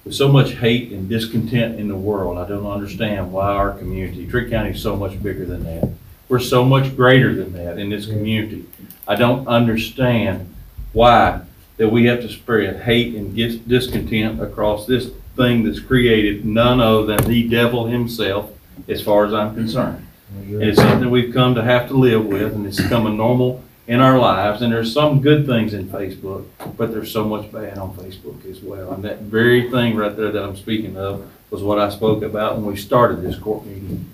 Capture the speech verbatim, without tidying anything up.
With so much hate and discontent in the world, I don't understand why our community, Trigg County is so much bigger than that. We're so much greater than that in this community. I don't understand why that we have to spread hate and dis- discontent across this thing that's created none other than the devil himself, as far as I'm concerned. And it's something we've come to have to live with, and it's become a normal in our lives. And there's some good things in Facebook, but there's so much bad on Facebook as well. And that very thing right there that I'm speaking of was what I spoke about when we started this court meeting.